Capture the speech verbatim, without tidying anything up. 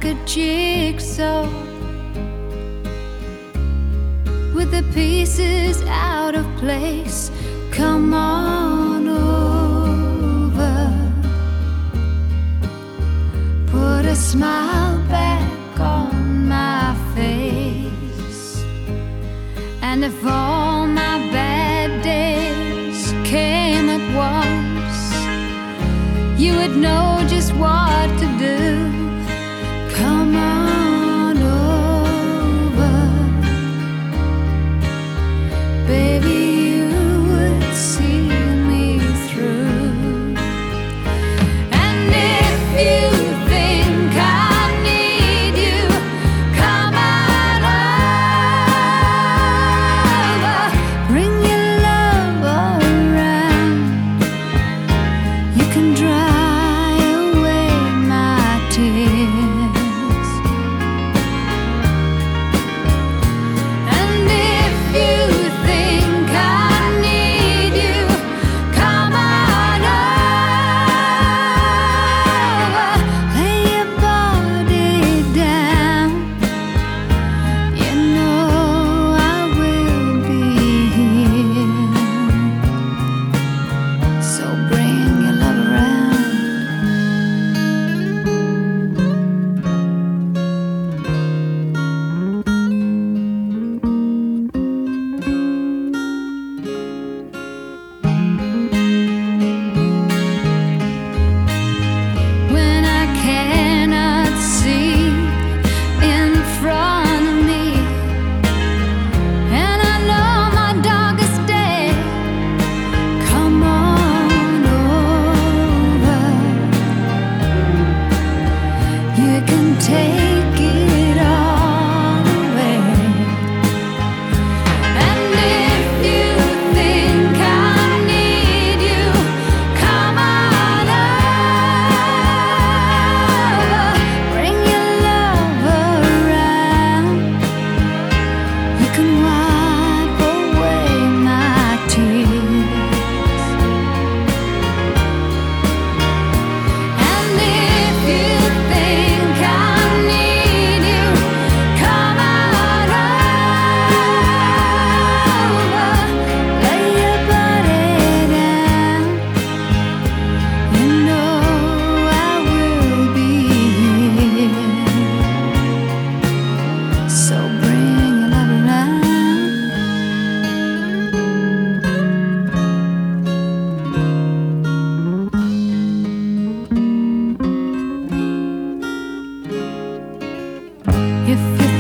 a jigsaw with the pieces out of place. Come on over, put a smile back on my face. And if all my bad days came at once, you would know just what to do. Come on over, baby, you would see me through. And if you think I need you, come on over, bring your love around. You can dry away my tears. And if you think I need you, come on over, lay your body down. You know I will be here. So bring your love around. When I cannot see in front of me, and I know my darkest day, come on over. You can take it all away. And if you think I need you, come on over, bring your love around. You can wipe away my tears. And if you think I need you, come on over, lay your body down. You know I will be here. So bring your love around. If you